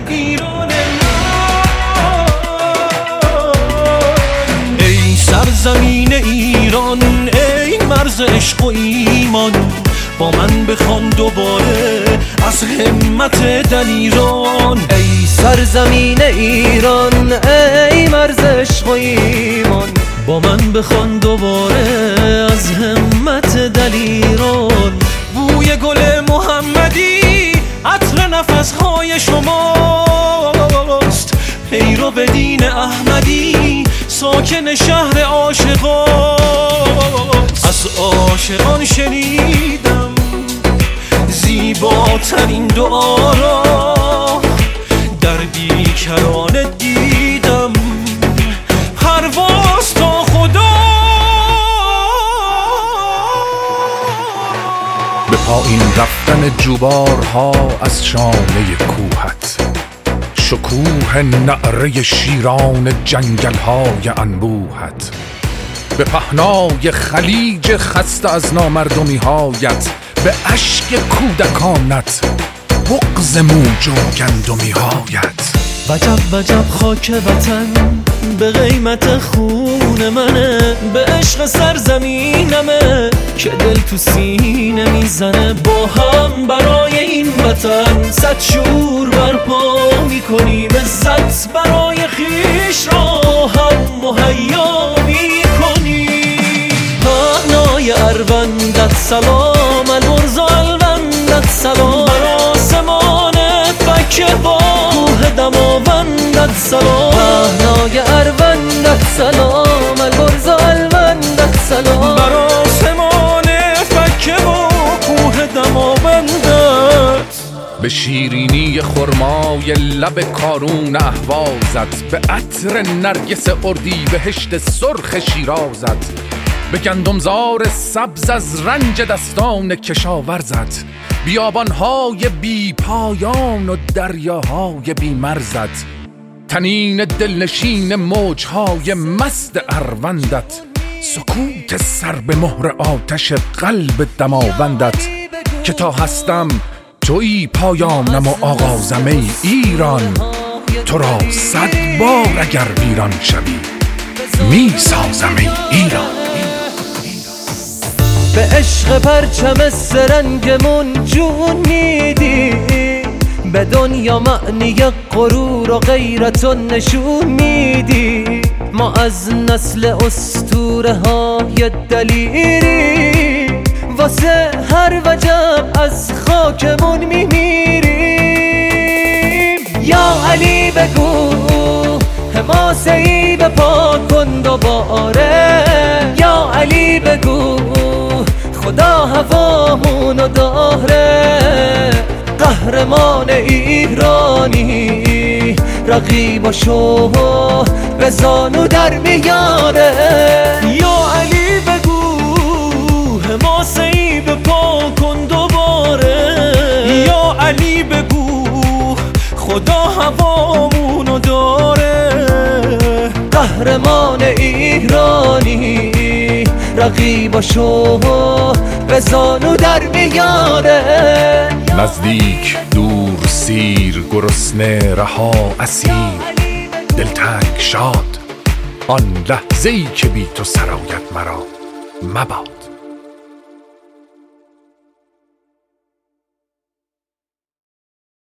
ایران ای سرزمین ایران، ای مرز عشق و ایمان، با من بخوان دوباره از همت دلیران. ای سرزمین ایران، ای مرز عشق و ایمان، با من بخوان دوباره از همت دلیران. بوی گل محمدی عطر نفسهای شماست، پیرو به دین احمدی ساکن شهر عاشقاست. از عاشقان شنیدم زیباترین دعا را، در بیکران دیدم پرواز تا خدا. به پایین رفتن جوبارها از شانه کوهت، شکوه نعره شیران جنگل‌های انبوهت، به پهنای خلیج خسته از نامردمی‌هایت، به اشک کودکانت، بغض موج و گندمی‌هایت. وجب وجب خاک وطن به قیمت خون منه، به عشق سرزمینمه که دل تو سینه میزنه. با هم برای این وطن صد شور برپا میکنیم، عزت برای خیش را هم مهیا میکنیم. پهنای اروندت سلام، البرز و الوندت سلام، بر آسمان فکه با کوه دماوندت سلام. پهنای اروندت سلام، البرز و الوندت سلام، بر آسمان فکه با کوه دماوندت. به شیرینی خرمای لب کارون اهوازت، به عطر نرگس اردیبهشت سرخ شیرازت، به گندمزار سبز از رنج دستان کشاورزت، بیابانهای بی پایان و دریاهای بی مرزت، تنین دلنشین موجهای مست اروندت، سکوت سر به مهر آتش قلب دماوندت. که تا هستم تویی پایانم و آغازم ای ایران، تو را 100 بار اگر ویران شوی می سازم ای ایران. به عشق پرچم سرنگمون جون میدی، به دنیا معنی غرور و غیرت و نشون میدی. ما از نسل اسطوره های دلیری، واسه هر وجب از خاکمون میمیریم. یا علی بگو حماسه‌ای به پا کن دوباره، یا علی بگو خدا هوامونو داره. قهرمان ایرانی رقیباشو به زانو در میاره. یا علی بگو حماسه‌ای به پا کن دوباره، یا علی بگو خدا هوامونو داره. قهرمان ایرانی رقیباشو به زانو در میاره. نزدیک دور سیر گرسنه رها اسیر، دلتنگ شاد آن لحظه‌ای که بی تو سرایت مرا مباد.